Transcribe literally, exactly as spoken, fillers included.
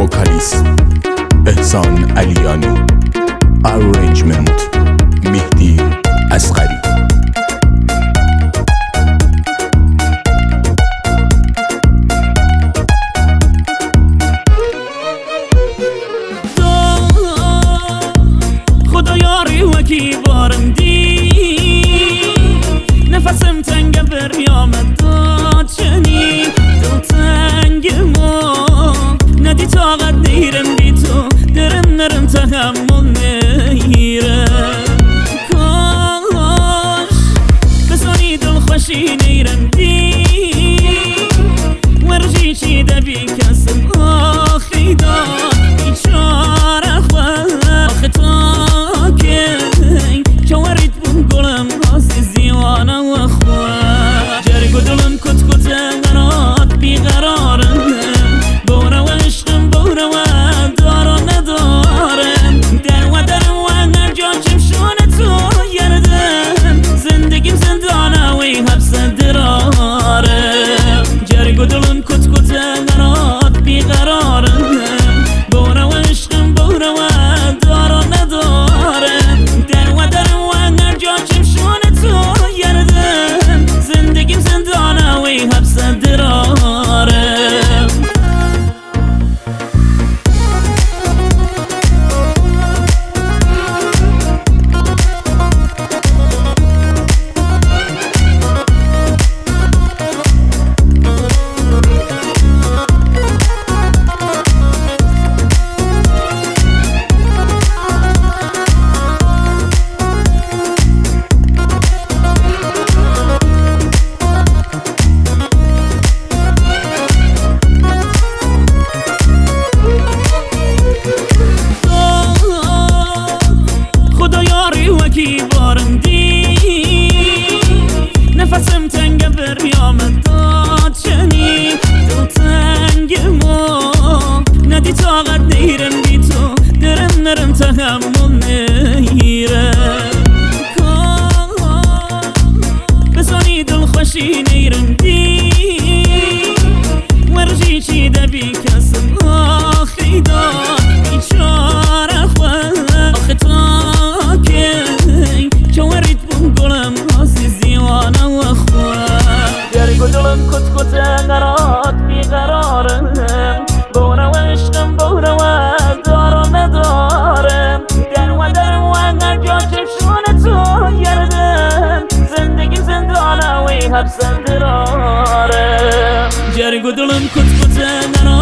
وکالیست احسان علیانی، ارنجمنت مهدی اصغری. خدا یاری وکی بارم دی نفسم تنگ بریامت داد چنی دل تنگ ما ندی طاقت نیرم بی تو درم نرم تحمل نیرم کاش بسانی دل خوشی نیرم دی ورجی چی دبی کسم آخی داد بیچاره خواه آخه تا کی که ورید بون گلم راستی زیوانه و خواه جرگ و دلم کت کت منات بیقرارم بوره و عشقم بوره و دار و ندارم در و درم و نرجاچم شونه تو گردم زندگیم زندانه وی حبس درارم جرگ و دلم کت کت منات بیقرارم بوره و عشقم بوره و دار و ندارم در و درم و نرجاچم شونه تو گردم زندگیم زندانه وی حبس درارم وکی بارم دی نفسم تنگ بریامت داد چنی دل تنگ ما ندی طاقت نیرم بی تو درم نرم تحمل نیرم کاش بسانی دل خوشی نیرم دی ورجی چی دبی کسم آخی داد بیچاره خواه آخه تا جرگ و دلم کت کت نرات بیقرارم بوره و عشقم بوره و دار و ندارم در و درم و نرجاچم شونه تو گردم زندگیم زندانه وی حبس درارم جرگ و دلم کت کت نرات